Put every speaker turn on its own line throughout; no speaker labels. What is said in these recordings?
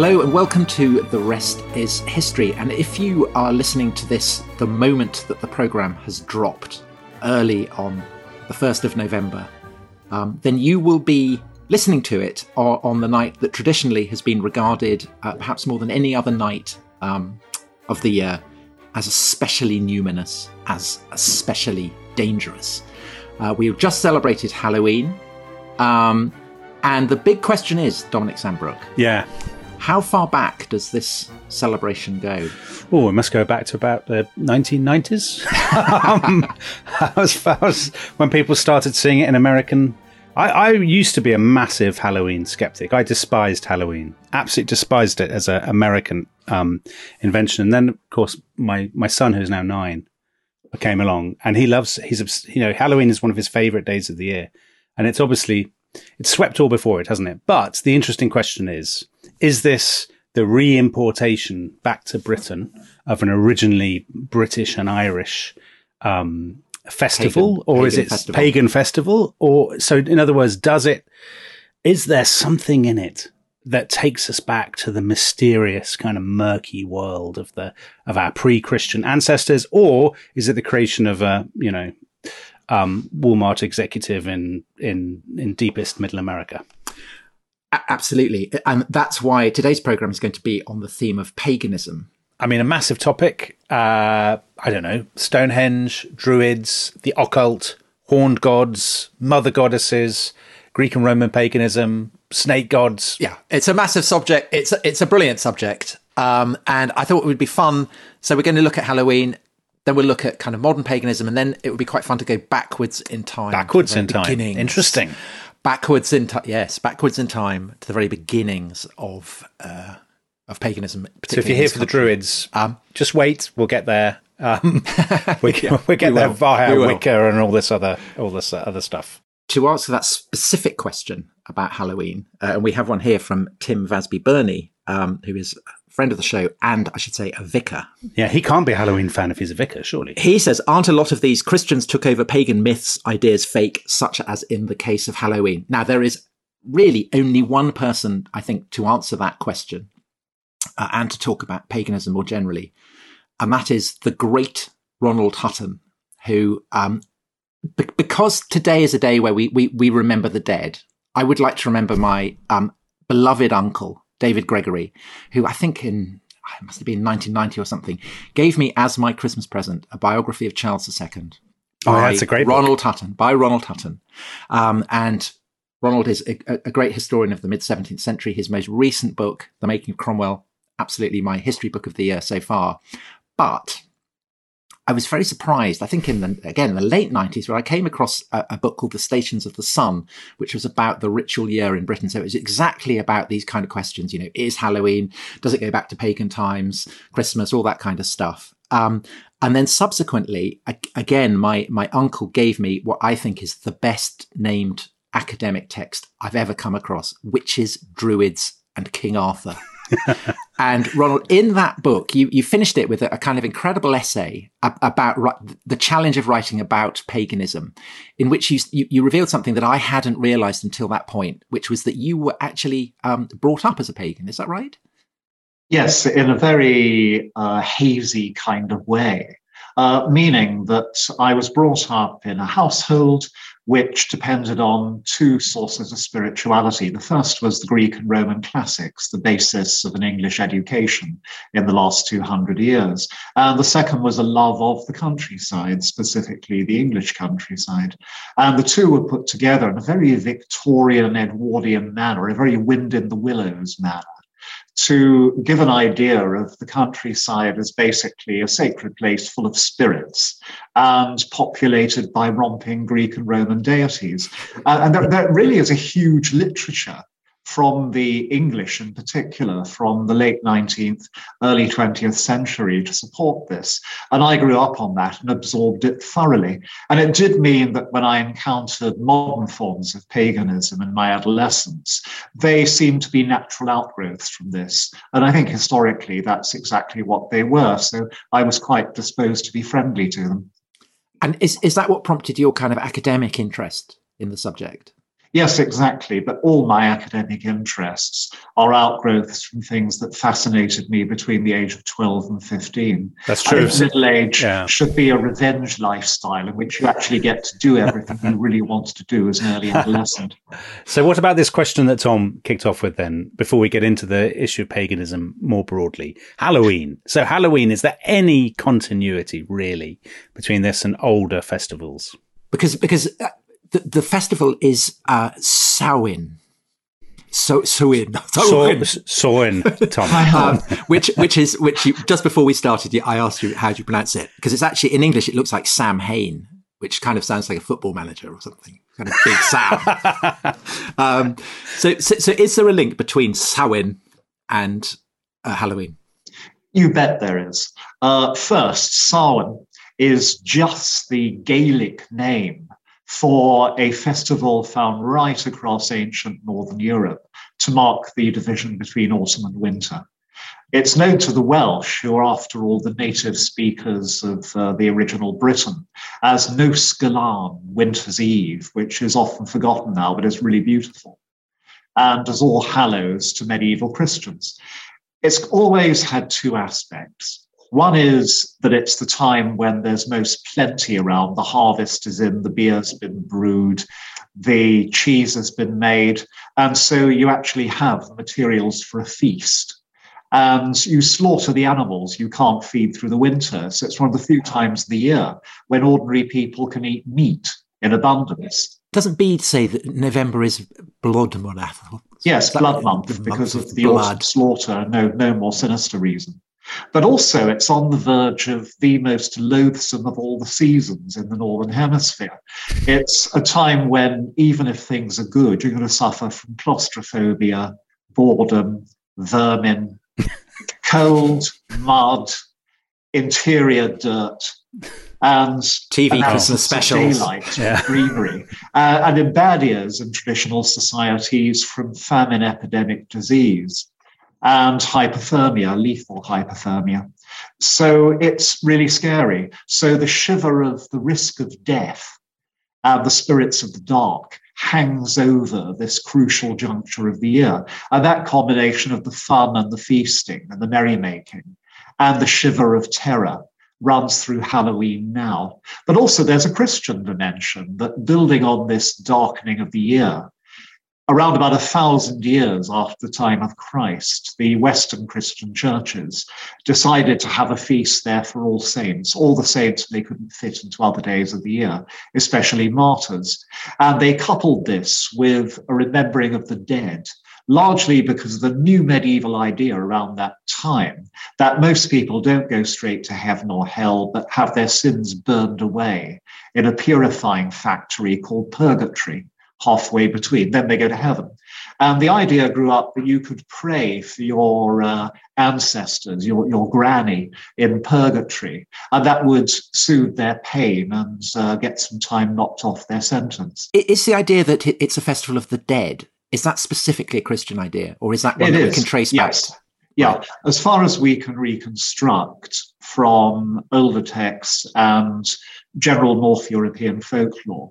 Hello and welcome to The Rest is History. And if you are listening to this the moment that the programme has dropped early on the 1st of November, then you will be listening to it on the night that traditionally has been regarded, perhaps more than any other night of the year, as especially numinous, as especially dangerous. We've just celebrated Halloween. And the big question is, Dominic Sandbrook.
Yeah.
How far back does this celebration go?
Oh, it must go back to about the 1990s. As far as when people started seeing it in American. I used to be a massive Halloween skeptic. I despised Halloween. Absolutely despised it as an American invention. And then, of course, my son, who's now 9, came along, and Halloween is one of his favourite days of the year. And it's swept all before it, hasn't it? But the interesting question is this the re-importation back to Britain of an originally British and Irish festival, or is it pagan festival? Or so, in other words, is there something in it that takes us back to the mysterious kind of murky world of our pre-Christian ancestors, or is it the creation of a Walmart executive in deepest Middle America?
Absolutely. And that's why today's programme is going to be on the theme of paganism.
I mean, a massive topic. I don't know, Stonehenge, Druids, the occult, horned gods, mother goddesses, Greek and Roman paganism, snake gods.
Yeah, it's a massive subject. It's a brilliant subject. And I thought it would be fun. So we're going to look at Halloween. Then we'll look at kind of modern paganism, and then it would be quite fun to go backwards in time.
Backwards in time. Interesting.
Backwards in time to the very beginnings of paganism.
So if you're here for the Druids, just wait. We'll get there. We'll get there via Wicca and all this other stuff.
To answer that specific question about Halloween, and we have one here from Tim Vasby-Burney, who is friend of the show, and I should say a vicar.
Yeah, he can't be a Halloween fan if he's a vicar, surely.
He says, aren't a lot of these Christians took over pagan myths, ideas fake, such as in the case of Halloween? Now, there is really only one person, I think, to answer that question and to talk about paganism more generally, and that is the great Ronald Hutton, who, because today is a day where we remember the dead, I would like to remember my beloved uncle, David Gregory, who I think it must have been 1990 or something, gave me as my Christmas present a biography of Charles II.
That's a great
Ronald Hutton, by Ronald Hutton. And Ronald is a great historian of the mid-17th century. His most recent book, The Making of Cromwell, absolutely my history book of the year so far. But I was very surprised, I think in the late 90s, where I came across a book called The Stations of the Sun, which was about the ritual year in Britain. So it was exactly about these kind of questions, is Halloween, does it go back to pagan times, Christmas, all that kind of stuff. And then subsequently, again, my uncle gave me what I think is the best named academic text I've ever come across, Witches, Druids and King Arthur. And Ronald, in that book, you finished it with a kind of incredible essay about the challenge of writing about paganism, in which you revealed something that I hadn't realized until that point, which was that you were actually brought up as a pagan. Is that right?
Yes, in a very hazy kind of way, meaning that I was brought up in a household which depended on two sources of spirituality. The first was the Greek and Roman classics, the basis of an English education in the last 200 years. And the second was a love of the countryside, specifically the English countryside. And the two were put together in a very Victorian, Edwardian manner, a very wind in the willows manner, to give an idea of the countryside as basically a sacred place full of spirits and populated by romping Greek and Roman deities. And there really is a huge literature from the English in particular, from the late 19th, early 20th century to support this. And I grew up on that and absorbed it thoroughly. And it did mean that when I encountered modern forms of paganism in my adolescence, they seemed to be natural outgrowths from this. And I think historically that's exactly what they were. So I was quite disposed to be friendly to them.
And is that what prompted your kind of academic interest in the subject?
Yes, exactly. But all my academic interests are outgrowths from things that fascinated me between the age of 12 and 15.
That's true.
I think middle age should be a revenge lifestyle in which you actually get to do everything you really want to do as an early adolescent.
So what about this question that Tom kicked off with then, before we get into the issue of paganism more broadly? Halloween. So Halloween, is there any continuity really between this and older festivals?
Because the festival is Samhain. Samhain, Tom. which you, just before we started, I asked you how do you pronounce it, because it's actually in English it looks like Sam Hain, which kind of sounds like a football manager or something, kind of Big Sam. So is there a link between Samhain and Halloween?
You bet there is. First, Samhain is just the Gaelic name for a festival found right across ancient Northern Europe to mark the division between autumn and winter. It's known to the Welsh, who are, after all, the native speakers of the original Britain, as Nos Galan, Winter's Eve, which is often forgotten now, but is really beautiful, and as All Hallows to medieval Christians. It's always had two aspects. One is that it's the time when there's most plenty around. The harvest is in, the beer's been brewed, the cheese has been made, and so you actually have the materials for a feast. And you slaughter the animals you can't feed through the winter. So it's one of the few times of the year when ordinary people can eat meat in abundance.
Doesn't Bede say that November is blood month?
Yes, blood month, because of the autumn slaughter, no more sinister reason. But also it's on the verge of the most loathsome of all the seasons in the Northern Hemisphere. It's a time when, even if things are good, you're going to suffer from claustrophobia, boredom, vermin, cold, mud, interior dirt, and
TV Christmas specials,
daylight, greenery, and in bad years in traditional societies, from famine, epidemic, disease, and hypothermia, lethal hypothermia. So it's really scary. So the shiver of the risk of death and the spirits of the dark hangs over this crucial juncture of the year. And that combination of the fun and the feasting and the merrymaking and the shiver of terror runs through Halloween now. But also there's a Christian dimension that, building on this darkening of the year, around about 1,000 years after the time of Christ, the Western Christian churches decided to have a feast there for all the saints they couldn't fit into other days of the year, especially martyrs. And they coupled this with a remembering of the dead, largely because of the new medieval idea around that time that most people don't go straight to heaven or hell, but have their sins burned away in a purifying factory called purgatory, halfway between. Then they go to heaven. And the idea grew up that you could pray for your ancestors, your granny in purgatory, and that would soothe their pain and get some time knocked off their sentence.
It's the idea that it's a festival of the dead. Is that specifically a Christian idea, or is that one that we can trace back?
Yes. Yeah, as far as we can reconstruct from older texts and general North European folklore,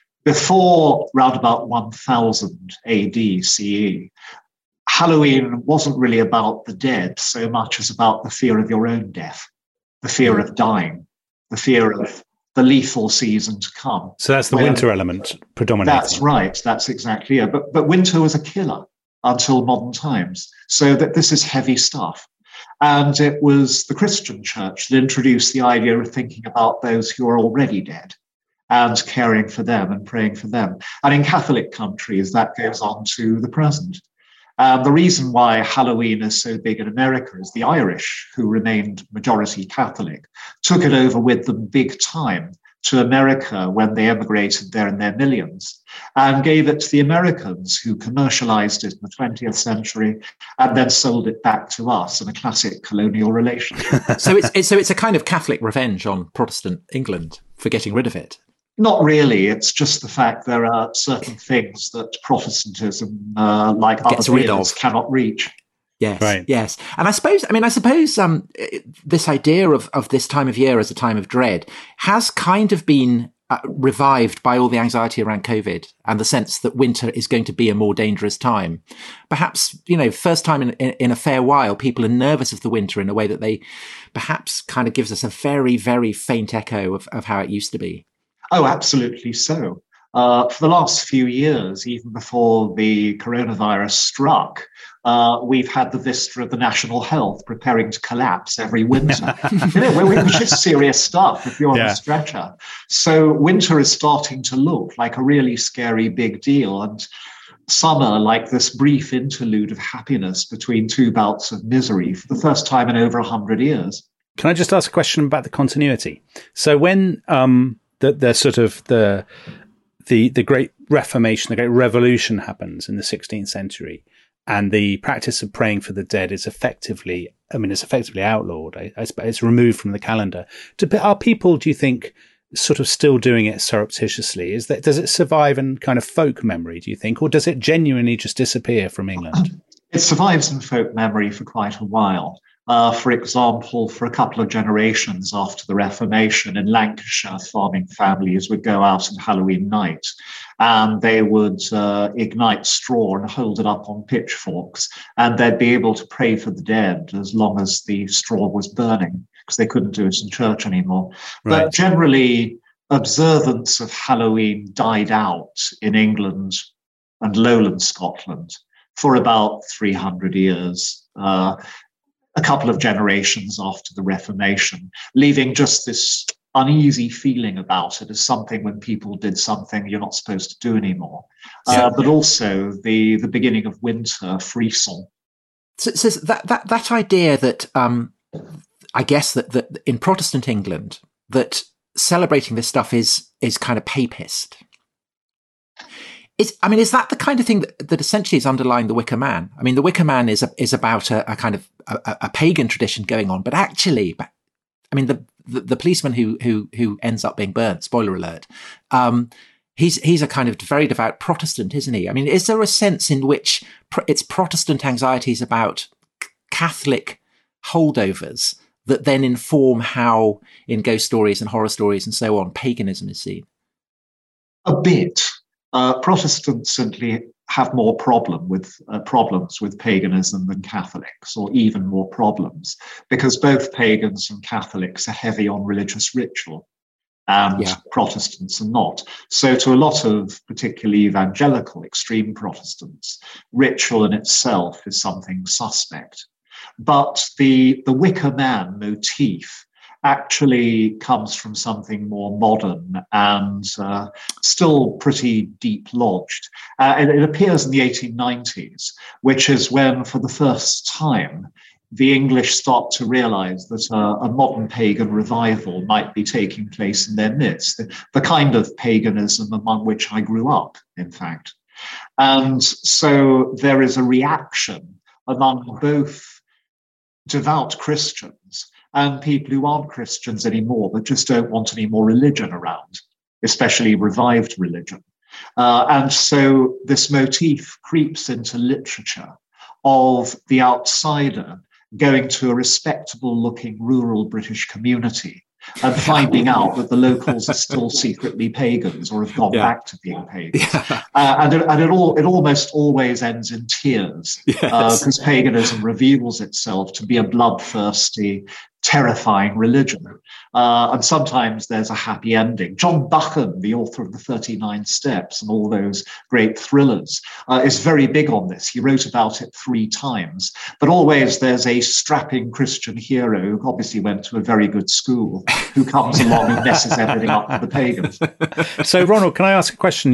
before round about 1000 AD CE, Halloween wasn't really about the dead so much as about the fear of your own death, the fear of dying, the fear of the lethal season to come.
So that's the winter element predominating.
That's right. That's exactly it. But winter was a killer until modern times. So that this is heavy stuff. And it was the Christian church that introduced the idea of thinking about those who are already dead and caring for them and praying for them. And in Catholic countries, that goes on to the present. The reason why Halloween is so big in America is the Irish, who remained majority Catholic, took it over with them big time to America when they emigrated there in their millions, and gave it to the Americans, who commercialized it in the 20th century and then sold it back to us in a classic colonial relationship.
So it's a kind of Catholic revenge on Protestant England for getting rid of it.
Not really. It's just the fact there are certain things that Protestantism, like other religions, cannot reach.
Yes,
right.
Yes. And I suppose this idea of this time of year as a time of dread has kind of been revived by all the anxiety around COVID and the sense that winter is going to be a more dangerous time. Perhaps, first time in a fair while, people are nervous of the winter in a way that they perhaps kind of gives us a very, very faint echo of how it used to be.
Oh, absolutely so. For the last few years, even before the coronavirus struck, we've had the vista of the national health preparing to collapse every winter, which is serious stuff if you're on a stretcher. So winter is starting to look like a really scary big deal. And summer, like this brief interlude of happiness between two bouts of misery for the first time in over 100 years.
Can I just ask a question about the continuity? So when the Great Reformation, the Great Revolution happens in the 16th century, and the practice of praying for the dead is effectively outlawed. It's removed from the calendar. Are people, do you think, sort of still doing it surreptitiously? Does it survive in kind of folk memory, do you think, or does it genuinely just disappear from England?
It survives in folk memory for quite a while. For example, for a couple of generations after the Reformation in Lancashire, farming families would go out on Halloween night and they would ignite straw and hold it up on pitchforks, and they'd be able to pray for the dead as long as the straw was burning, because they couldn't do it in church anymore. Right. But generally, observance of Halloween died out in England and lowland Scotland for about 300 years. A couple of generations after the Reformation, leaving just this uneasy feeling about it as something when people did something you're not supposed to do anymore. But also the beginning of winter, frisson.
So that idea that I guess that in Protestant England that celebrating this stuff is kind of papist. Is that the kind of thing that essentially is underlying The Wicker Man? I mean, The Wicker Man is about a kind of a pagan tradition going on, but actually, the policeman who ends up being burnt, spoiler alert, he's a kind of very devout Protestant, isn't he? I mean, is there a sense in which it's Protestant anxieties about Catholic holdovers that then inform how, in ghost stories and horror stories and so on, paganism is seen?
A bit. Protestants simply have more problems with paganism than Catholics, or even more problems, because both pagans and Catholics are heavy on religious ritual, and Protestants are not. So to a lot of particularly evangelical extreme Protestants, ritual in itself is something suspect. But the Wicker Man motif actually comes from something more modern and still pretty deep lodged. It appears in the 1890s, which is when, for the first time, the English start to realize that a modern pagan revival might be taking place in their midst, the kind of paganism among which I grew up, in fact. And so there is a reaction among both devout Christians and people who aren't Christians anymore, but just don't want any more religion around, especially revived religion. And so this motif creeps into literature of the outsider going to a respectable-looking rural British community and finding out that the locals are still secretly pagans or have gone back to being pagans. And it almost always ends in tears, because paganism reveals itself to be a bloodthirsty, terrifying religion. And sometimes there's a happy ending. John Buchan, the author of the 39 Steps and all those great thrillers, is very big on this. He wrote about it 3 times. But always there's a strapping Christian hero who obviously went to a very good school, who comes along and messes everything up for the pagans.
So, Ronald, can I ask a question?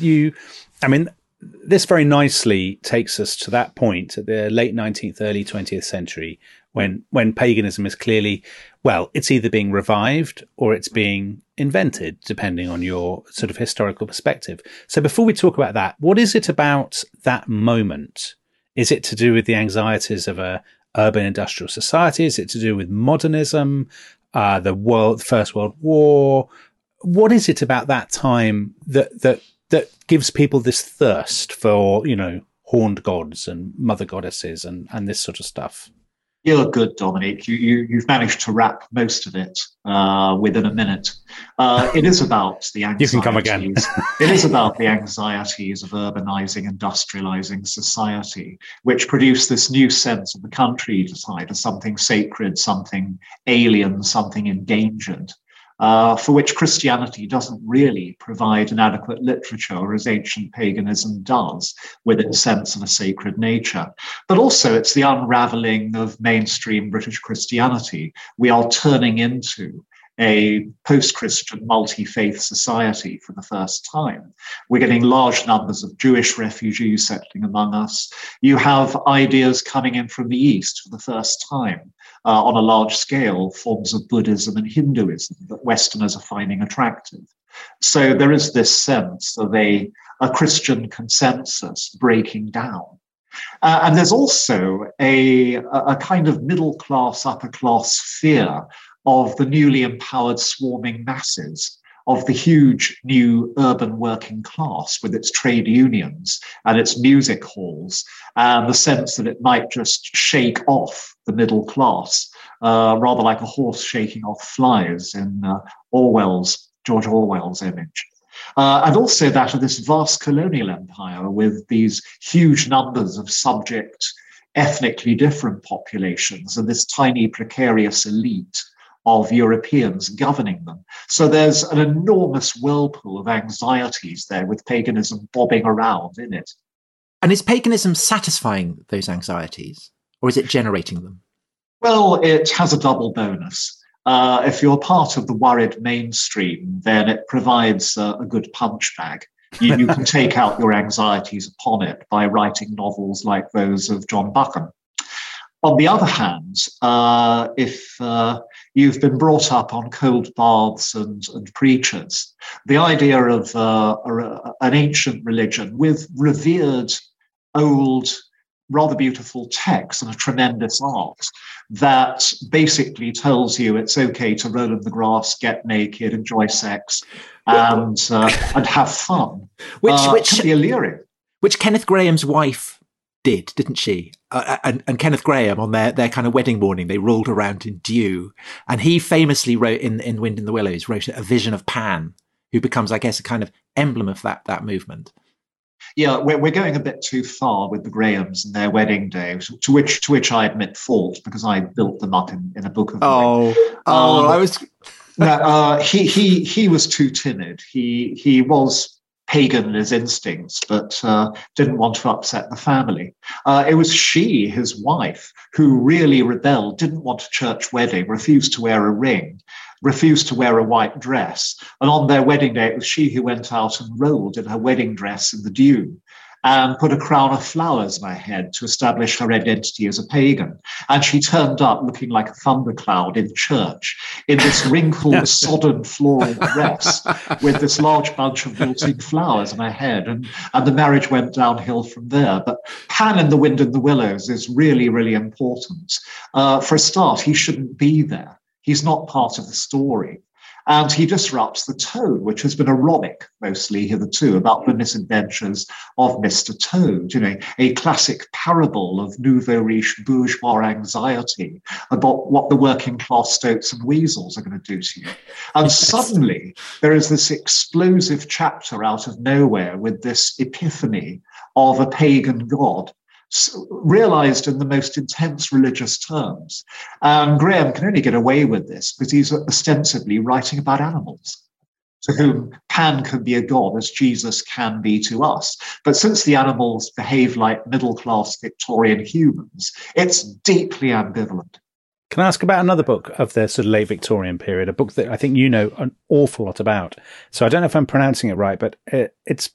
This very nicely takes us to that point at the late 19th, early 20th century, when paganism is clearly, well, it's either being revived or it's being invented, depending on your sort of historical perspective. So before we talk about that, what is it about that moment? Is it to do with the anxieties of a urban industrial society? Is it to do with modernism, the First World War? What is it about that time that gives people this thirst for, horned gods and mother goddesses and this sort of stuff?
You're good, Dominic. You've managed to wrap most of it within a minute. It is about the anxieties.
You can come again.
It is about the anxieties of urbanizing, industrializing society, which produce this new sense of the countryside as something sacred, something alien, something endangered. For which Christianity doesn't really provide an adequate literature, as ancient paganism does, with its sense of a sacred nature. But also it's the unraveling of mainstream British Christianity. We are turning into a post-Christian multi-faith society for the first time. We're getting large numbers of Jewish refugees settling among us. You have ideas coming in from the East for the first time. On a large scale, forms of Buddhism and Hinduism that Westerners are finding attractive. So there is this sense of a Christian consensus breaking down. And there's also a kind of middle-class, upper-class fear of the newly empowered swarming masses, of the huge new urban working class with its trade unions and its music halls, and the sense that it might just shake off the middle class, rather like a horse shaking off flies in George Orwell's image. And also that of this vast colonial empire with these huge numbers of subject, ethnically different populations and this tiny precarious elite of Europeans governing them. So there's an enormous whirlpool of anxieties there with paganism bobbing around in it.
And is paganism satisfying those anxieties, or is it generating them?
Well, it has a double bonus. If you're part of the worried mainstream, then it provides a good punch bag. You can take out your anxieties upon it by writing novels like those of John Buchan. On the other hand, if you've been brought up on cold baths and preachers, the idea of an ancient religion with revered, old, rather beautiful texts and a tremendous art that basically tells you it's okay to roll in the grass, get naked, enjoy sex, and have fun, which can be alluring.
Which Kenneth Grahame's wife didn't she? And Kenneth Grahame, on their kind of wedding morning, they rolled around in dew. And he famously wrote in Wind in the Willows, wrote a vision of Pan, who becomes, I guess, a kind of emblem of that movement.
Yeah, we're going a bit too far with the Grahams and their wedding day, to which I admit fault because I built them up in a book of.
I was.
No, he was too timid. He was pagan in his instincts, but didn't want to upset the family. It was she, his wife, who really rebelled, didn't want a church wedding, refused to wear a ring, refused to wear a white dress. And on their wedding day, it was she who went out and rolled in her wedding dress in the dew and put a crown of flowers on her head to establish her identity as a pagan. And she turned up looking like a thundercloud in church in this wrinkled, sodden floral dress with this large bunch of wilting flowers on her head. And the marriage went downhill from there. But Pan in the Wind in the Willows is really, really important. For a start, he shouldn't be there. He's not part of the story. And he disrupts the tone, which has been erotic mostly hitherto, about the misadventures of Mr. Toad, a classic parable of nouveau riche bourgeois anxiety about what the working class stoats and weasels are going to do to you. And suddenly there is this explosive chapter out of nowhere with this epiphany of a pagan god, realized in the most intense religious terms. And Grahame can only get away with this because he's ostensibly writing about animals, to whom Pan can be a god as Jesus can be to us. But since the animals behave like middle-class Victorian humans, it's deeply ambivalent.
Can I ask about another book of the sort of late Victorian period, a book that I think you know an awful lot about? So I don't know if I'm pronouncing it right, but it's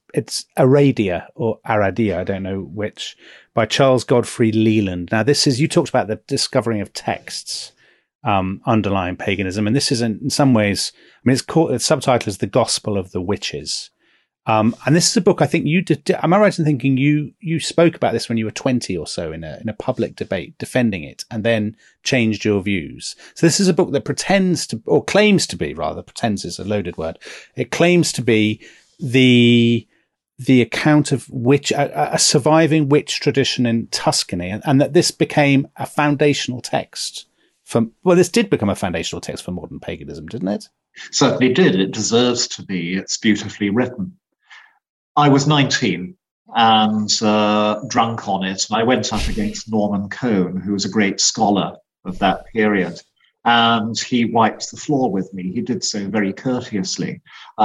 Aradia or Aradia, I don't know which, by Charles Godfrey Leland. Now, this is, you talked about the discovering of texts underlying paganism, and this is in some ways, I mean, its subtitle is The Gospel of the Witches. And this is a book I think you did. Am I right in thinking you spoke about this when you were 20 or so in a public debate defending it, and then changed your views? So this is a book that pretends to, or claims to be, rather, pretends is a loaded word. It claims to be the the account of a surviving witch tradition in Tuscany, and that this became a foundational text this did become a foundational text for modern paganism, didn't it?
Certainly did. It deserves to be. It's beautifully written. I was 19 and drunk on it, and I went up against Norman Cohn, who was a great scholar of that period. And he wiped the floor with me. He did so very courteously.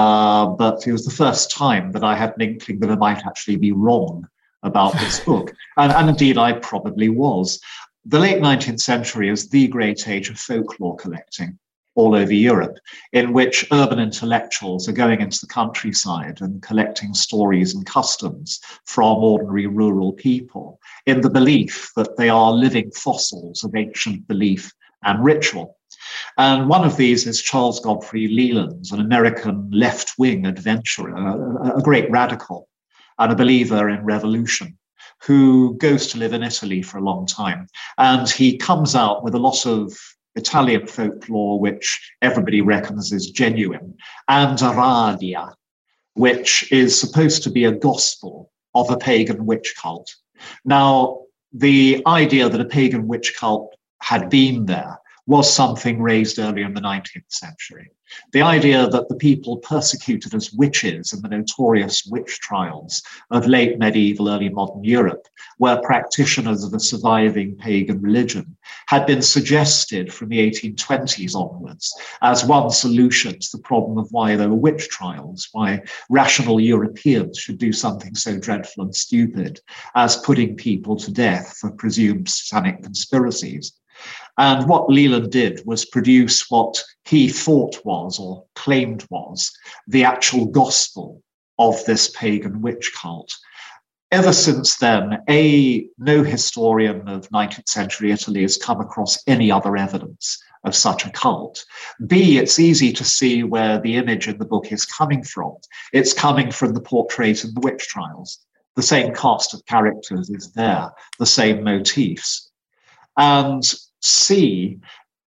But it was the first time that I had an inkling that I might actually be wrong about this book. And indeed, I probably was. The late 19th century is the great age of folklore collecting all over Europe, in which urban intellectuals are going into the countryside and collecting stories and customs from ordinary rural people in the belief that they are living fossils of ancient belief and ritual. And one of these is Charles Godfrey Leland, an American left-wing adventurer, a great radical and a believer in revolution, who goes to live in Italy for a long time. And he comes out with a lot of Italian folklore, which everybody reckons is genuine, and Aradia, which is supposed to be a gospel of a pagan witch cult. Now, the idea that a pagan witch cult had been there was something raised earlier in the 19th century. The idea that the people persecuted as witches in the notorious witch trials of late medieval, early modern Europe, were practitioners of a surviving pagan religion, had been suggested from the 1820s onwards as one solution to the problem of why there were witch trials, why rational Europeans should do something so dreadful and stupid as putting people to death for presumed satanic conspiracies. And what Leland did was produce what he thought was, or claimed was, the actual gospel of this pagan witch cult. Ever since then, no historian of 19th century Italy has come across any other evidence of such a cult. B, it's easy to see where the image in the book is coming from. It's coming from the portrait in the witch trials. The same cast of characters is there, the same motifs. And C,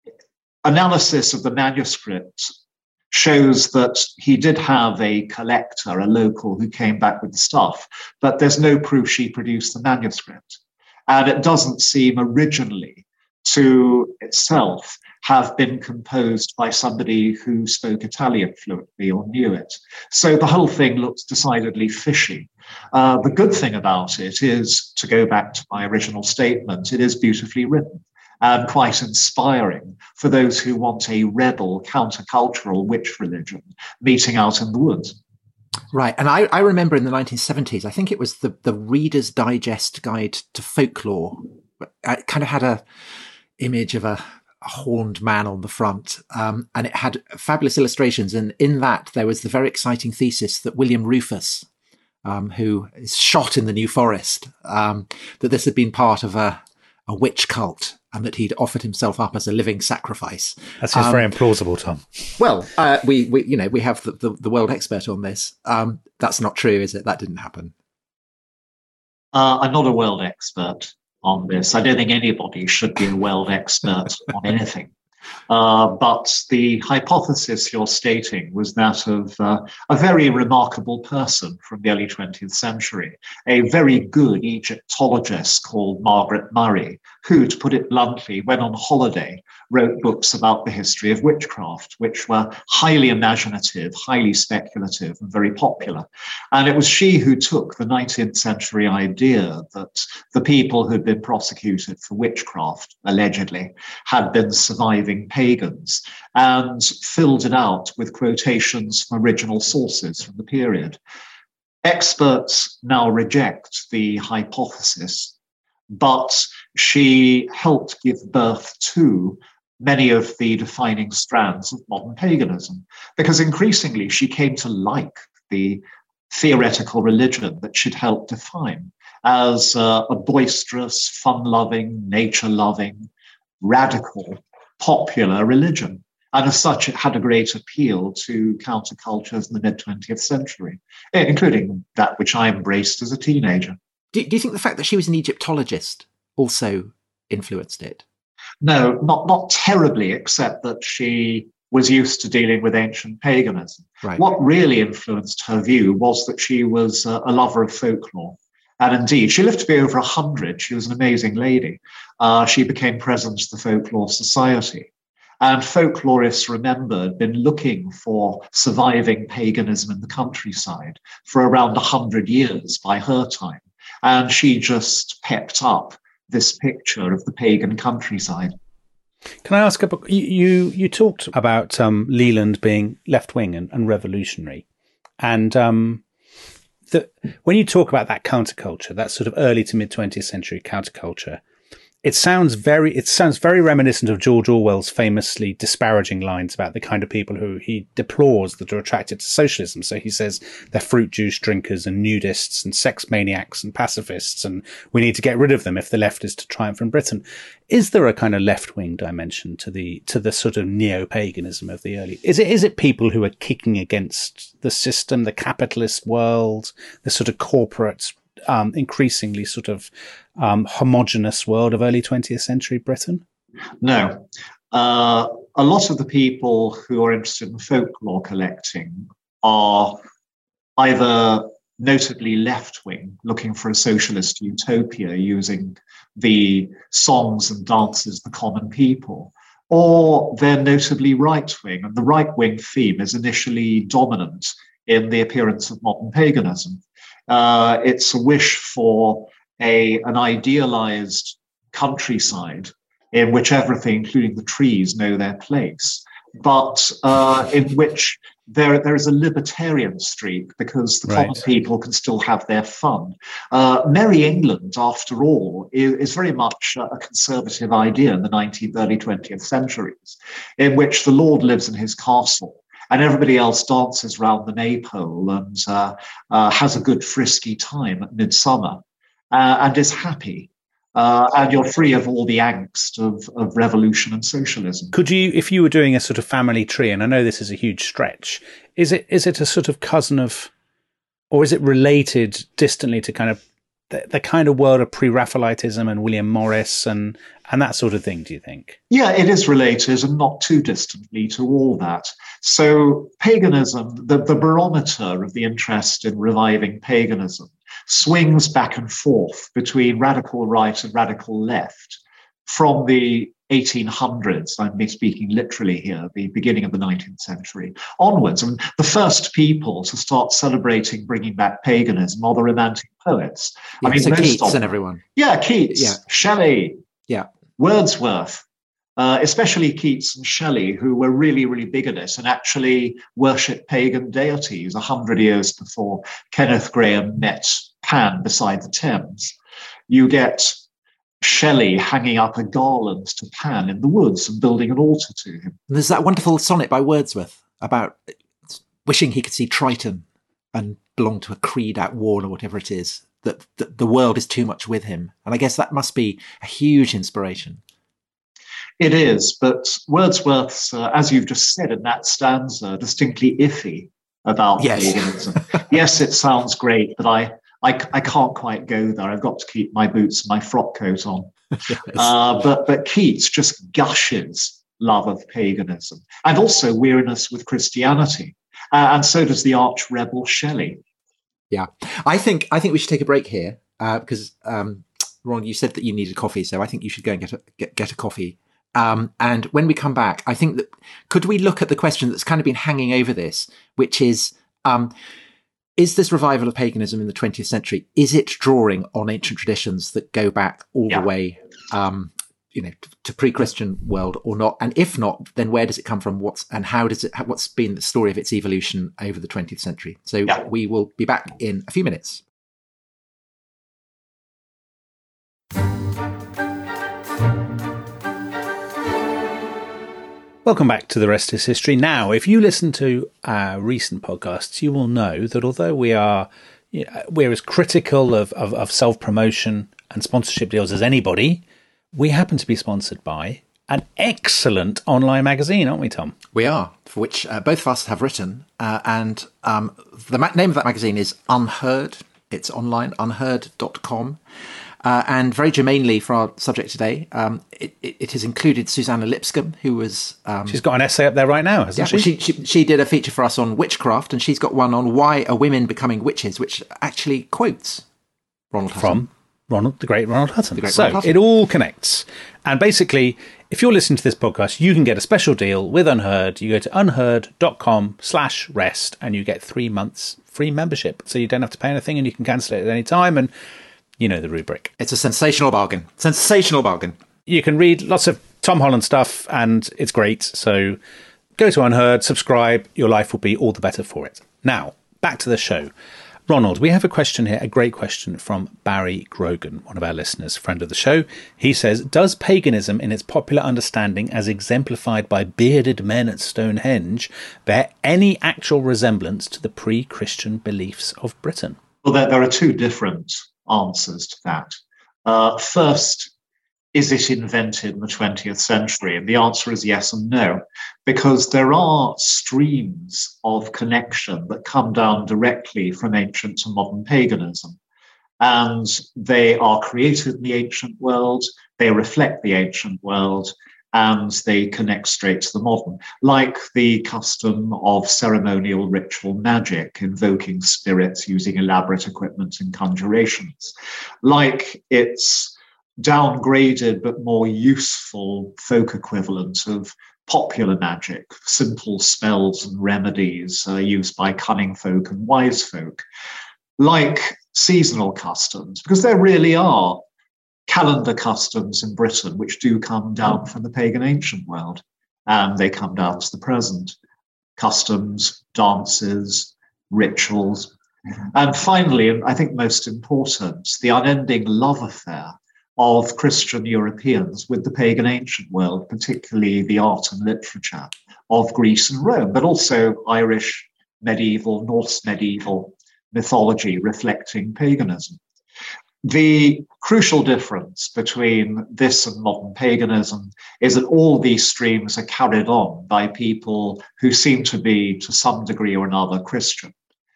analysis of the manuscript shows that he did have a collector, a local, who came back with the stuff, but there's no proof she produced the manuscript. And it doesn't seem originally to itself have been composed by somebody who spoke Italian fluently or knew it. So the whole thing looks decidedly fishy. The good thing about it is, to go back to my original statement, it is beautifully written and quite inspiring for those who want a rebel, countercultural witch religion meeting out in the woods.
Right. And I remember in the 1970s, I think it was the Reader's Digest Guide to Folklore. It kind of had a image of a horned man on the front, and it had fabulous illustrations. And in that, there was the very exciting thesis that William Rufus, who is shot in the New Forest, that this had been part of a witch cult, and that he'd offered himself up as a living sacrifice.
That seems very implausible, Tom.
Well, we have the world expert on this. That's not true, is it? That didn't happen.
I'm not a world expert on this. I don't think anybody should be a world expert on anything. But the hypothesis you're stating was that of a very remarkable person from the early 20th century, a very good Egyptologist called Margaret Murray, who, to put it bluntly, went on holiday, wrote books about the history of witchcraft, which were highly imaginative, highly speculative, and very popular. And it was she who took the 19th century idea that the people who'd been prosecuted for witchcraft, allegedly, had been surviving pagans, and filled it out with quotations from original sources from the period. Experts now reject the hypothesis, but she helped give birth to many of the defining strands of modern paganism, because increasingly she came to like the theoretical religion that she'd helped define as a boisterous, fun-loving, nature-loving, radical, popular religion. And as such, it had a great appeal to countercultures in the mid-20th century, including that which I embraced as a teenager.
Do you think the fact that she was an Egyptologist also influenced it?
No, not terribly, except that she was used to dealing with ancient paganism.
Right.
What really influenced her view was that she was a lover of folklore. And indeed, she lived to be over 100. She was an amazing lady. She became president of the Folklore Society. And folklorists, remember, had been looking for surviving paganism in the countryside for around 100 years by her time. And she just pepped up this picture of the pagan countryside.
Can I ask about you talked about Leland being left-wing and revolutionary, and when you talk about that counterculture, that sort of early to mid 20th century counterculture, it sounds very reminiscent of George Orwell's famously disparaging lines about the kind of people who he deplores that are attracted to socialism. So he says they're fruit juice drinkers and nudists and sex maniacs and pacifists, and we need to get rid of them if the left is to triumph in Britain. Is there a kind of left-wing dimension to the sort of neo-paganism of the early? Is it people who are kicking against the system, the capitalist world, the sort of corporate, increasingly sort of homogenous world of early 20th century Britain?
No. A lot of the people who are interested in folklore collecting are either notably left-wing, looking for a socialist utopia using the songs and dances of the common people, or they're notably right-wing, and the right-wing theme is initially dominant in the appearance of modern paganism. It's a wish for an idealized countryside in which everything, including the trees, know their place, but in which there is a libertarian streak because the common people can still have their fun. Merry England, after all, is very much a conservative idea in the 19th, early 20th centuries, in which the lord lives in his castle and everybody else dances round the maypole and has a good frisky time at midsummer and is happy. And you're free of all the angst of revolution and socialism.
Could you, if you were doing a sort of family tree, and I know this is a huge stretch, is it a sort of cousin of, or is it related distantly to kind of the kind of world of pre-Raphaelitism and William Morris and that sort of thing, do you think?
Yeah, it is related and not too distantly to all that. So paganism, the barometer of the interest in reviving paganism swings back and forth between radical right and radical left from the 1800s, I'm speaking literally here, the beginning of the 19th century onwards. And the first people to start celebrating bringing back paganism are the Romantic poets.
Yeah, I mean, so Keats and everyone.
Yeah, Keats, Shelley, Wordsworth, especially Keats and Shelley, who were really, really big at it and actually worshipped pagan deities 100 years before Kenneth Grahame met Pan beside the Thames. You get Shelley hanging up a garland to Pan in the woods and building an altar to him.
And there's that wonderful sonnet by Wordsworth about wishing he could see Triton and belong to a creed outworn or whatever it is, that the world is too much with him. And I guess that must be a huge inspiration.
It is, but Wordsworth's, as you've just said in that stanza, distinctly iffy about paganism. Yes, it sounds great, but I can't quite go there. I've got to keep my boots and my frock coat on. Yes. But Keats just gushes love of paganism and also weariness with Christianity. And so does the arch rebel Shelley.
Yeah, I think we should take a break here because Ron, you said that you needed coffee, so I think you should go and get a coffee. And when we come back, I think that could we look at the question that's kind of been hanging over this, which is this revival of paganism in the 20th century? Is it drawing on ancient traditions that go back all the way, to pre-Christian world or not? And if not, then where does it come from? What's been the story of its evolution over the 20th century? So we will be back in a few minutes.
Welcome back to The Rest is History. Now, if you listen to our recent podcasts, you will know that although we're as critical of self-promotion and sponsorship deals as anybody, we happen to be sponsored by an excellent online magazine, aren't we, Tom?
We are, for which both of us have written. And the name of that magazine is Unheard. It's online, unheard.com. And very germanely for our subject today, it has included Susanna Lipscomb, who was...
she's got an essay up there right now, hasn't she?
She did a feature for us on witchcraft, and she's got one on why are women becoming witches, which actually quotes Ronald Hutton.
From the great Ronald Hutton. It all connects. And basically, if you're listening to this podcast, you can get a special deal with Unheard. You go to unheard.com/rest and you get 3 months free membership. So you don't have to pay anything and you can cancel it at any time. And you know the rubric.
It's a sensational bargain. Sensational bargain.
You can read lots of Tom Holland stuff and it's great. So go to Unheard, subscribe. Your life will be all the better for it. Now, back to the show. Ronald, we have a question here, a great question from Barry Grogan, one of our listeners, friend of the show. He says, does paganism in its popular understanding as exemplified by bearded men at Stonehenge bear any actual resemblance to the pre-Christian beliefs of Britain?
Well, there are two different answers to that. First, is it invented in the 20th century? And the answer is yes and no, because there are streams of connection that come down directly from ancient to modern paganism. And they are created in the ancient world, they reflect the ancient world, and they connect straight to the modern, like the custom of ceremonial ritual magic, invoking spirits using elaborate equipment and conjurations, like its downgraded but more useful folk equivalent of popular magic, simple spells and remedies used by cunning folk and wise folk, like seasonal customs, because there really are calendar customs in Britain which do come down from the pagan ancient world, and they come down to the present. Customs, dances, rituals. And finally, and I think most important, the unending love affair of Christian Europeans with the pagan ancient world, particularly the art and literature of Greece and Rome, but also Irish medieval, Norse medieval mythology reflecting paganism. The crucial difference between this and modern paganism is that all these streams are carried on by people who seem to be, to some degree or another, Christian.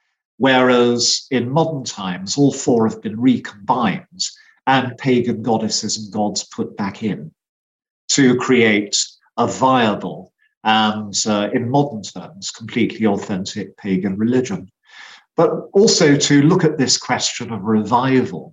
Whereas in modern times, all four have been recombined and pagan goddesses and gods put back in to create a viable and, in modern terms, completely authentic pagan religion. But also to look at this question of revival.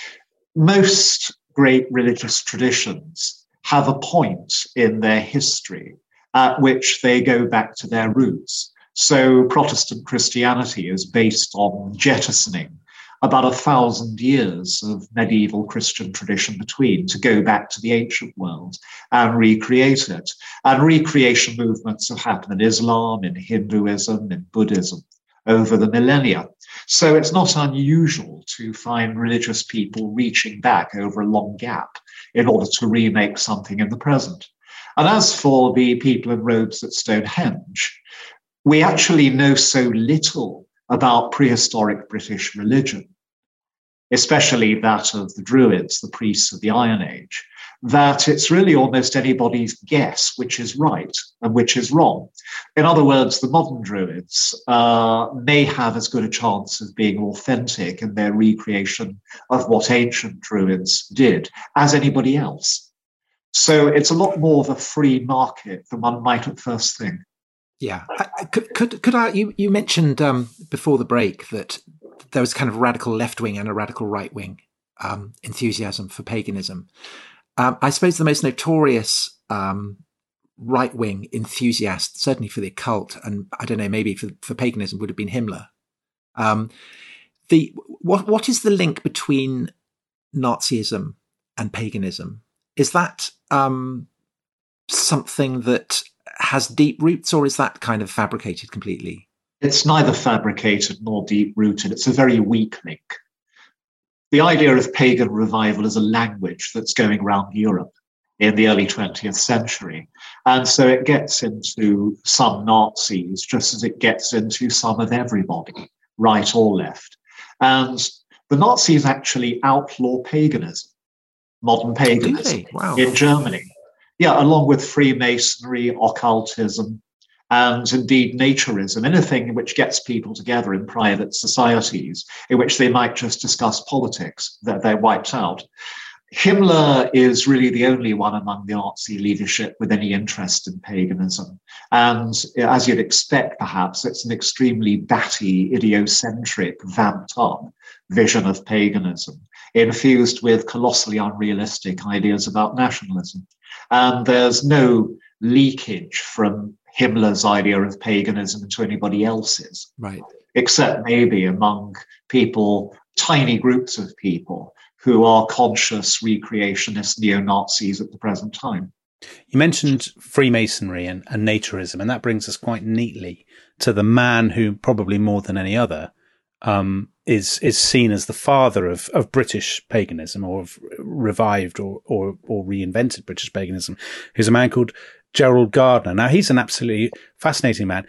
Most great religious traditions have a point in their history at which they go back to their roots. So Protestant Christianity is based on jettisoning about 1,000 years of medieval Christian tradition between to go back to the ancient world and recreate it. And recreation movements have happened in Islam, in Hinduism, in Buddhism over the millennia. So it's not unusual to find religious people reaching back over a long gap in order to remake something in the present. And as for the people in robes at Stonehenge, we actually know so little about prehistoric British religion, especially that of the Druids, the priests of the Iron Age, that it's really almost anybody's guess which is right and which is wrong. In other words, the modern Druids may have as good a chance of being authentic in their recreation of what ancient Druids did as anybody else. So it's a lot more of a free market than one might at first think.
Yeah. Could I, you mentioned before the break that there was kind of radical left wing and a radical right wing enthusiasm for paganism. I suppose the most notorious right wing enthusiast, certainly for the occult, and I don't know, maybe for paganism, would have been Himmler. What is the link between Nazism and paganism? Is that something that has deep roots, or is that kind of fabricated completely?
It's neither fabricated nor deep-rooted. It's a very weak link. The idea of pagan revival is a language that's going around Europe in the early 20th century. And so it gets into some Nazis, just as it gets into some of everybody, right or left. And the Nazis actually outlaw paganism, modern paganism,
wow,
in Germany. Yeah, along with Freemasonry, occultism, and indeed naturism, anything which gets people together in private societies in which they might just discuss politics, that they're wiped out. Himmler is really the only one among the Nazi leadership with any interest in paganism. And as you'd expect, perhaps, it's an extremely batty, idiocentric, vamped up vision of paganism, infused with colossally unrealistic ideas about nationalism. And there's no leakage from Himmler's idea of paganism to anybody else's,
right?
Except maybe among people, tiny groups of people who are conscious recreationist neo-Nazis at the present time.
You mentioned Freemasonry and naturism, and that brings us quite neatly to the man who, probably more than any other, is seen as the father of British paganism, or of revived or reinvented British paganism, who's a man called Gerald Gardner. Now, he's an absolutely fascinating man.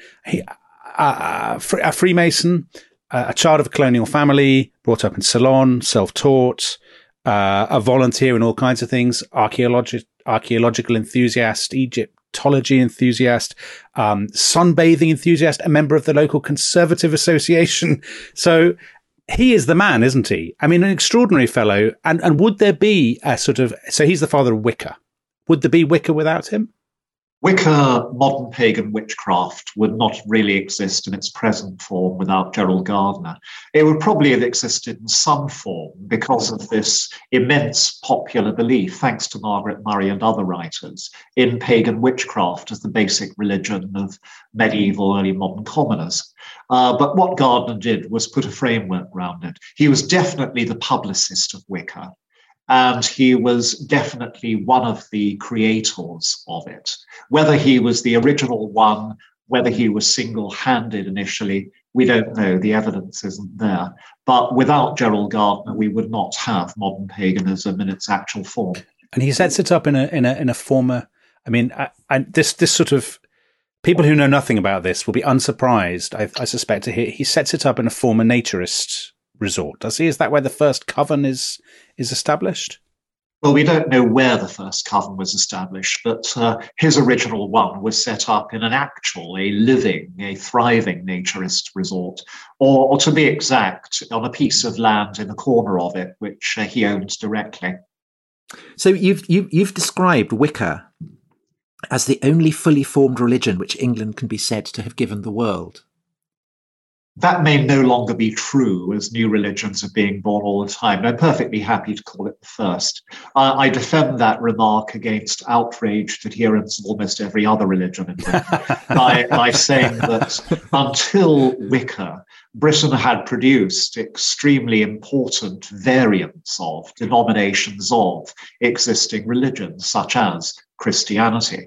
A Freemason, a child of a colonial family, brought up in Ceylon, self-taught, a volunteer in all kinds of things, archaeological enthusiast, Egyptology enthusiast, sunbathing enthusiast, a member of the local Conservative Association. So he is the man, isn't he? I mean, an extraordinary fellow. And would there be a sort of, so he's the father of Wicca. Would there be Wicca without him?
Wicca, modern pagan witchcraft, would not really exist in its present form without Gerald Gardner. It would probably have existed in some form because of this immense popular belief, thanks to Margaret Murray and other writers, in pagan witchcraft as the basic religion of medieval, early modern commoners. But what Gardner did was put a framework around it. He was definitely the publicist of Wicca. And he was definitely one of the creators of it. Whether he was the original one, whether he was single-handed initially, we don't know. The evidence isn't there. But without Gerald Gardner, we would not have modern paganism in its actual form.
And he sets it up in a former. I mean, this sort of people who know nothing about this will be unsurprised, I suspect, to hear he sets it up in a former naturist resort, does he? Is that where the first coven is established?
Well, we don't know where the first coven was established, but his original one was set up in a living, a thriving naturist resort, or to be exact, on a piece of land in a corner of it, which he owns directly.
So you've described Wicca as the only fully formed religion which England can be said to have given the world.
That may no longer be true as new religions are being born all the time. I'm perfectly happy to call it the first. I defend that remark against outraged adherents of almost every other religion in Britain by saying that until Wicca, Britain had produced extremely important variants of, denominations of existing religions, such as Christianity.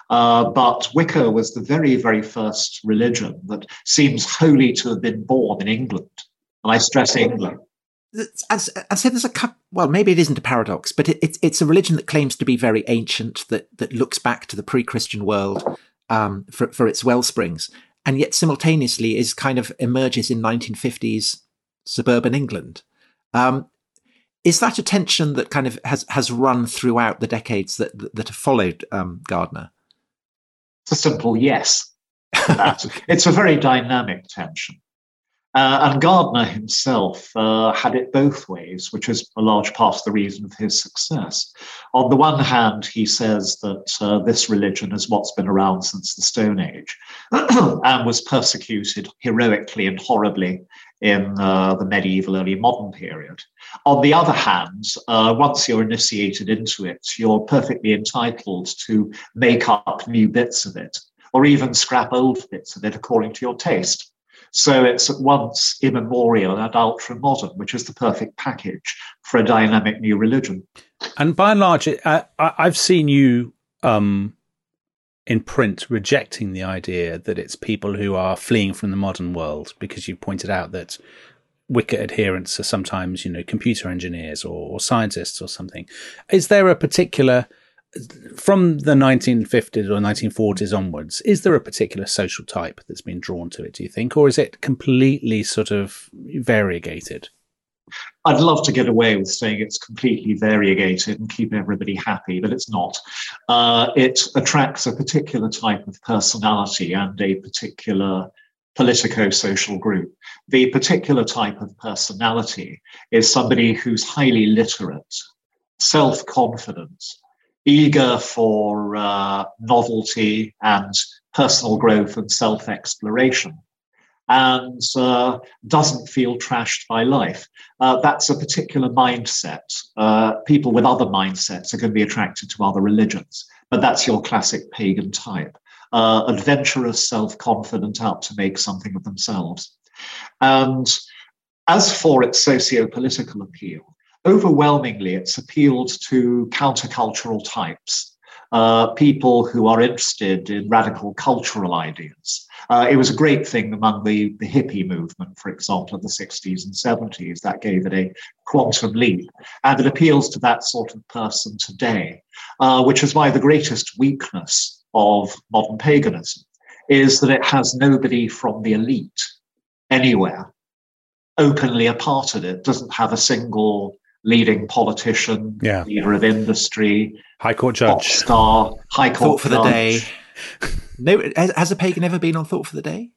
But Wicca was the very, very first religion that seems wholly to have been born in England. And I stress England.
As I said, there's a couple, well, maybe it isn't a paradox, but it's a religion that claims to be very ancient, that looks back to the pre-Christian world for its wellsprings, and yet simultaneously is kind of emerges in 1950s suburban England. Is that a tension that kind of has run throughout the decades that have followed Gardner?
It's a simple yes. It's a very dynamic tension. And Gardner himself had it both ways, which is a large part of the reason of his success. On the one hand, he says that this religion is what's been around since the Stone Age and was persecuted heroically and horribly in the medieval, early modern period. On the other hand, once you're initiated into it, you're perfectly entitled to make up new bits of it, or even scrap old bits of it according to your taste. So it's at once immemorial and ultra-modern, which is the perfect package for a dynamic new religion.
And by and large, I've seen you in print rejecting the idea that it's people who are fleeing from the modern world, because you pointed out that Wicca adherents are sometimes, computer engineers or scientists or something. Is there a particular, from the 1950s or 1940s onwards, is there a particular social type that's been drawn to it, do you think? Or is it completely sort of variegated?
I'd love to get away with saying it's completely variegated and keep everybody happy, but it's not. It attracts a particular type of personality and a particular politico-social group. The particular type of personality is somebody who's highly literate, self-confident, eager for novelty and personal growth and self-exploration, and doesn't feel trashed by life. That's a particular mindset. People with other mindsets are going to be attracted to other religions, but that's your classic pagan type. Adventurous, self-confident, out to make something of themselves. And as for its socio-political appeal, overwhelmingly it's appealed to countercultural types, people who are interested in radical cultural ideas. It was a great thing among the hippie movement, for example, of the 60s and 70s. That gave it a quantum leap. And it appeals to that sort of person today, which is why the greatest weakness of modern paganism is that it has nobody from the elite anywhere openly a part of it. Doesn't have a single leading politician, leader of industry,
High Court judge,
pop star, High Court
Thought for
judge.
the Day. No, has a pagan ever been on Thought for the Day?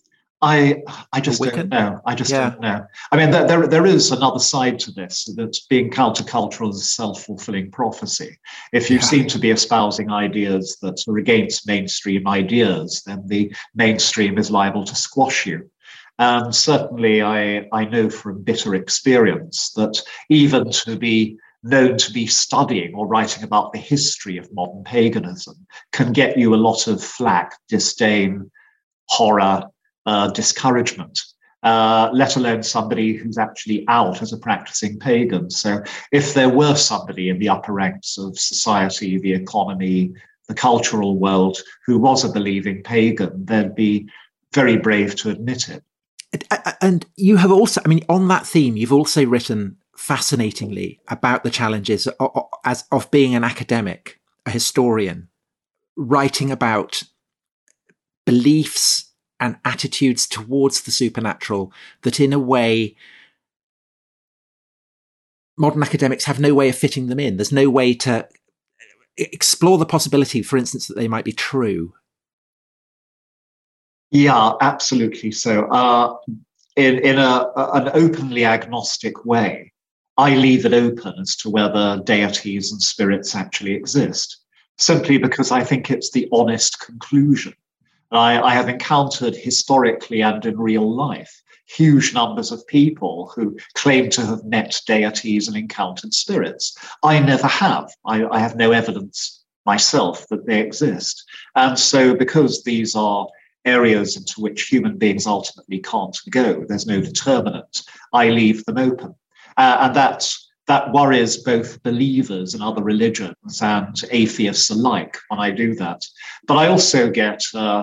I just don't know. I just don't know. I mean, there is another side to this, that being countercultural is a self-fulfilling prophecy. If you seem to be espousing ideas that are against mainstream ideas, then the mainstream is liable to squash you. And certainly I know from bitter experience that even to be known to be studying or writing about the history of modern paganism can get you a lot of flack, disdain, horror, discouragement, let alone somebody who's actually out as a practicing pagan. So if there were somebody in the upper ranks of society, the economy, the cultural world, who was a believing pagan, they'd be very brave to admit it.
And you have also, I mean, on that theme, you've also written fascinatingly about the challenges of being an academic, a historian, writing about beliefs and attitudes towards the supernatural that in a way modern academics have no way of fitting them in. There's no way to explore the possibility, for instance, that they might be true.
Yeah, absolutely. So in an openly agnostic way, I leave it open as to whether deities and spirits actually exist, simply because I think it's the honest conclusion. I have encountered historically and in real life huge numbers of people who claim to have met deities and encountered spirits. I never have. I have no evidence myself that they exist. And so because these are areas into which human beings ultimately can't go, there's no determinant, I leave them open. And that worries both believers in other religions and atheists alike when I do that. But I also get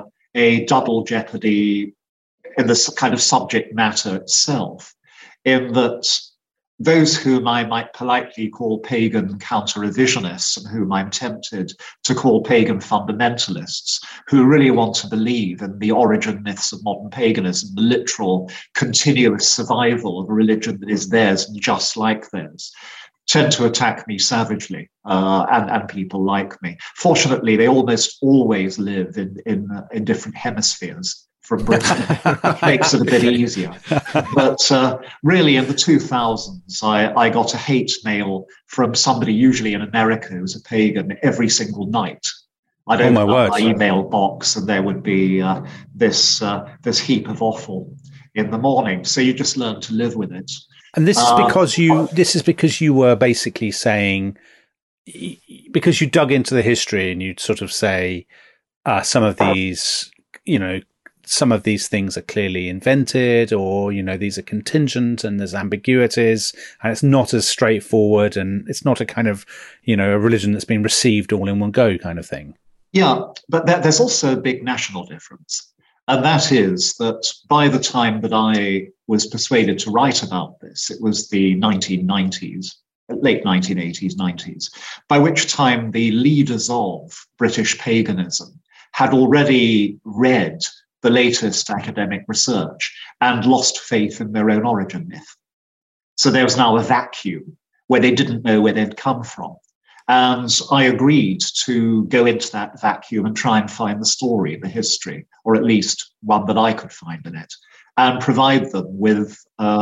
a double jeopardy in this kind of subject matter itself, in that those whom I might politely call pagan counter-revisionists and whom I'm tempted to call pagan fundamentalists, who really want to believe in the origin myths of modern paganism, the literal continuous survival of a religion that is theirs and just like theirs, tend to attack me savagely, and people like me. Fortunately, they almost always live in different hemispheres from Britain. Makes it a bit easier. But really, in the 2000s, I got a hate mail from somebody, usually in America, who's a pagan, every single night. I'd open up my email box, and there would be this heap of offal in the morning. So you just learn to live with it.
And this is because you were basically saying, because you dug into the history and you'd sort of say some of these things are clearly invented, or, these are contingent and there's ambiguities and it's not as straightforward and it's not a kind of, a religion that's been received all in one go kind of thing.
Yeah, but there's also a big national difference. And that is that by the time that I was persuaded to write about this, it was the 1990s, late 1980s, 90s, by which time the leaders of British paganism had already read the latest academic research and lost faith in their own origin myth. So there was now a vacuum where they didn't know where they'd come from. And I agreed to go into that vacuum and try and find the story, the history, or at least one that I could find in it, and provide them with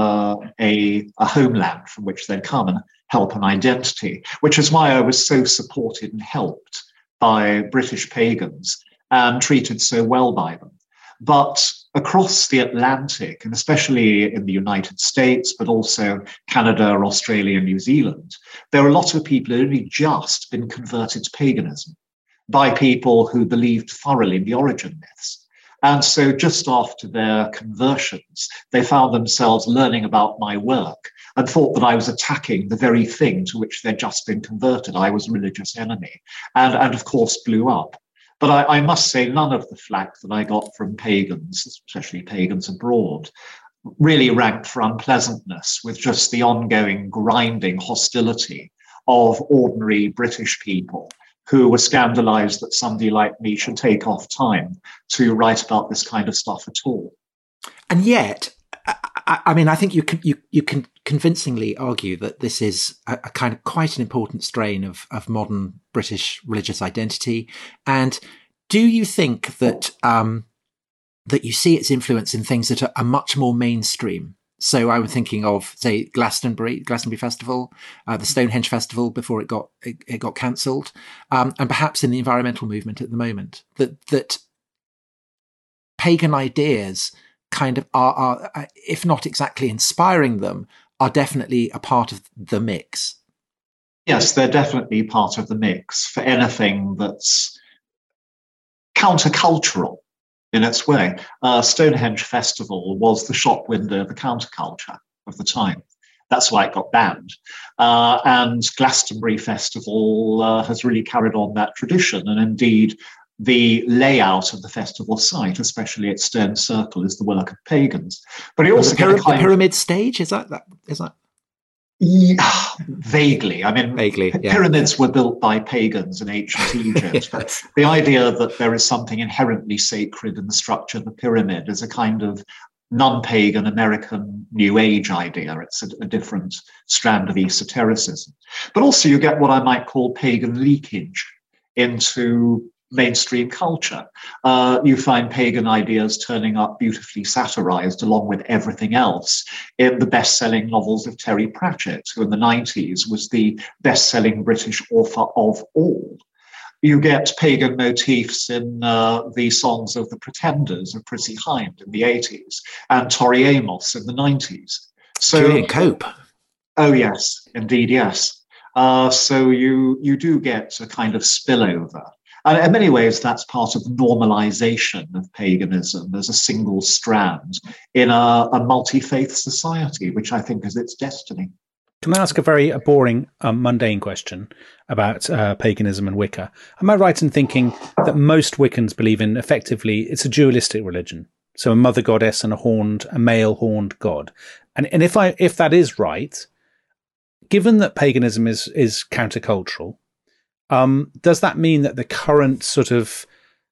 a homeland from which they'd come and help an identity, which is why I was so supported and helped by British pagans and treated so well by them. But across the Atlantic, and especially in the United States, but also Canada, Australia, and New Zealand, there are a lot of people who had only just been converted to paganism by people who believed thoroughly in the origin myths. And so just after their conversions, they found themselves learning about my work and thought that I was attacking the very thing to which they'd just been converted. I was a religious enemy, and of course blew up. But I must say, none of the flack that I got from pagans, especially pagans abroad, really ranked for unpleasantness with just the ongoing grinding hostility of ordinary British people who were scandalized that somebody like me should take off time to write about this kind of stuff at all.
And yet, I mean, I think you can convincingly argue that this is a kind of quite an important strain of modern British religious identity. And do you think that that you see its influence in things that are much more mainstream? So I was thinking of, say, Glastonbury Festival, the Stonehenge Festival before it got cancelled, and perhaps in the environmental movement at the moment, that pagan ideas kind of are, if not exactly inspiring them, are definitely a part of the mix.
Yes, they're definitely part of the mix for anything that's countercultural in its way. Stonehenge Festival was the shop window of the counterculture of the time. That's why it got banned. And Glastonbury Festival has really carried on that tradition. And indeed, the layout of the festival site, especially at Stone Circle, is the work of pagans. But it also
the pyramid stage, is that?
Yeah, vaguely. I mean,
yeah.
Pyramids were built by pagans in ancient Egypt. But the idea that there is something inherently sacred in the structure of the pyramid is a kind of non-pagan American New Age idea. It's a different strand of esotericism. But also you get what I might call pagan leakage into mainstream culture. You find pagan ideas turning up beautifully satirized along with everything else in the best-selling novels of Terry Pratchett, who in the 90s was the best-selling British author of all. You get pagan motifs in the songs of the Pretenders of Prissy Hind in the 80s and Tori Amos in the 90s. So,
Julian Cope.
Oh, yes, indeed, yes. So you do get a kind of spillover. And in many ways, that's part of the normalization of paganism as a single strand in a multi-faith society, which I think is its destiny.
Can I ask a very boring, mundane question about paganism and Wicca? Am I right in thinking that most Wiccans believe in, effectively, it's a dualistic religion? So a mother goddess and a male horned god. And if that is right, given that paganism is countercultural, does that mean that the current sort of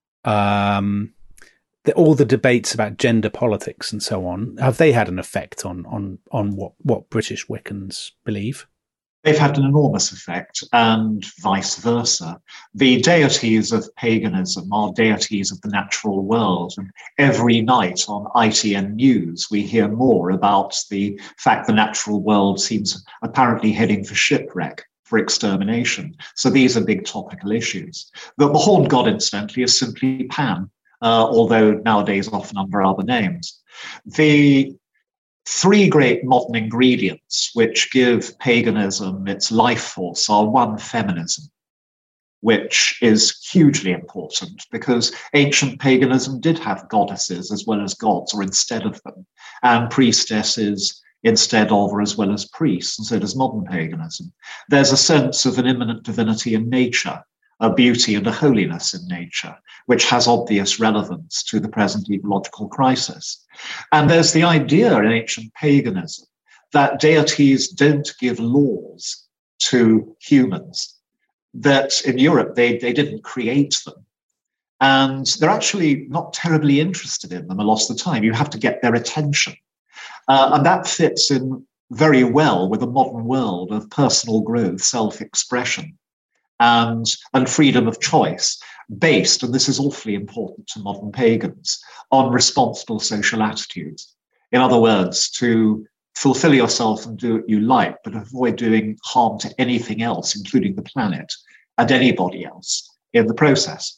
all the debates about gender politics and so on, have they had an effect on what British Wiccans believe?
They've had an enormous effect, and vice versa. The deities of paganism are deities of the natural world. And every night on ITN News, we hear more about the fact the natural world seems apparently heading for shipwreck, for extermination. So these are big topical issues. The horned god, incidentally, is simply Pan, although nowadays often under other names. The three great modern ingredients which give paganism its life force are: one, feminism, which is hugely important because ancient paganism did have goddesses as well as gods, or instead of them, and priestesses instead of or as well as priests, and so does modern paganism. There's a sense of an immanent divinity in nature, a beauty and a holiness in nature, which has obvious relevance to the present ecological crisis. And there's the idea in ancient paganism that deities don't give laws to humans, that in Europe they didn't create them. And they're actually not terribly interested in them a lot of the time. You have to get their attention. And that fits in very well with a modern world of personal growth, self-expression, and freedom of choice, based, and this is awfully important to modern pagans, on responsible social attitudes. In other words, to fulfill yourself and do what you like, but avoid doing harm to anything else, including the planet and anybody else in the process.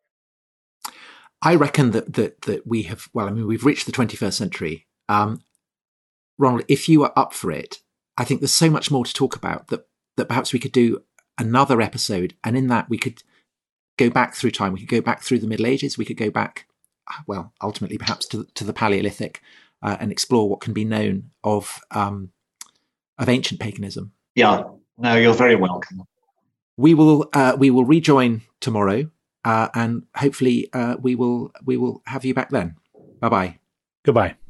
I reckon that we have, we've reached the 21st century. Ronald, if you are up for it, I think there's so much more to talk about that perhaps we could do another episode. And in that, we could go back through time. We could go back through the Middle Ages. We could go back, ultimately perhaps to the Paleolithic and explore what can be known of ancient paganism.
Yeah, no, you're very welcome.
We will rejoin tomorrow. And hopefully we will have you back then. Bye-bye.
Goodbye.